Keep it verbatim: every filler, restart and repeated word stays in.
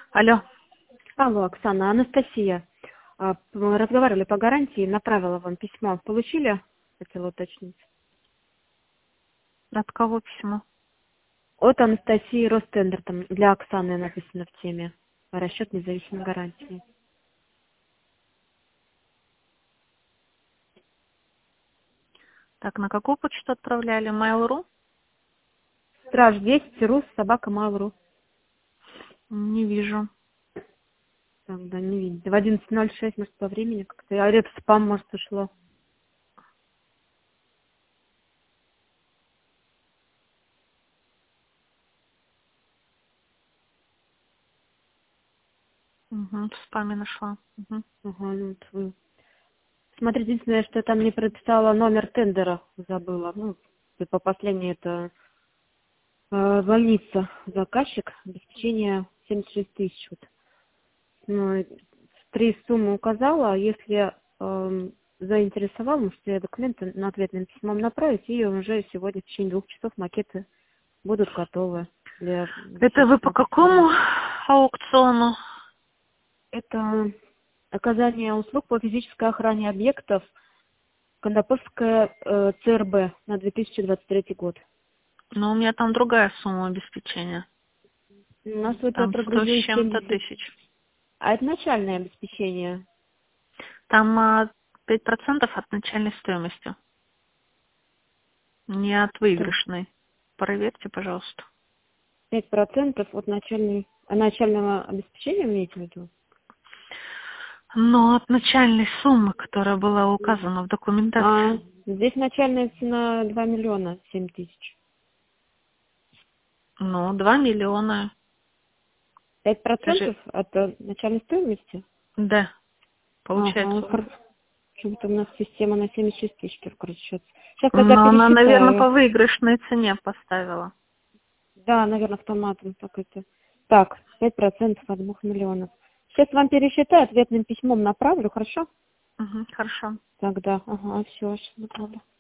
Алло. Алло, Оксана, Анастасия. А, Мы разговаривали по гарантии, направила вам письмо. Получили? Хотела уточнить. От кого письмо? От Анастасии Ростендер, там для Оксаны написано в теме. Расчет независимой гарантии. Так, на какую почту отправляли? Mail.ru? Страж десять, рус, собака, mail.ru. Не вижу. Тогда не видите. В одиннадцать ноль шесть, может, по времени как-то. А реп спам, может, ушло. Угу, в спаме нашла. Угу. Ага, ну вот вы. Смотрите, единственное, что я там не прописала номер тендера, забыла. Ну, и по последней это э, больница, заказчик, обеспечение семьдесят шесть тысяч. Вот. Ну, три суммы указала, если эм, заинтересовал, можете документы на ответным письмом направить, и уже сегодня в течение двух часов макеты будут готовы для Это вы по государственного какому предприятия. аукциону? Это оказание услуг по физической охране объектов Кондоповская э, ЦРБ на две тысячи двадцать третий год. Ну, у меня там другая сумма обеспечения. У нас вот я Там сто с прогрузила чем-то семьдесят, тысяч. а это начальное обеспечение. Там а, пять процентов от начальной стоимости. Не от Так, выигрышной. Проверьте, пожалуйста. пять процентов от начальной, а начального обеспечения имеете в виду? Но от начальной суммы, которая была указана в А, документации. здесь начальная цена два миллиона семь тысяч. Ну, два миллиона. Пять Это же, процентов от э, начальной стоимости? да, Ага, получается. хорошо. Почему-то у нас система на семьдесят шесть тысяч только расчет. Сейчас тогда Но она, наверное, пересчитаю. по выигрышной цене поставила. Да, наверное, автоматом так это. Так, пять процентов от двух миллионов. Сейчас вам пересчитаю, ответным письмом направлю, хорошо? Угу, хорошо. Тогда, ага, все, сейчас направлю.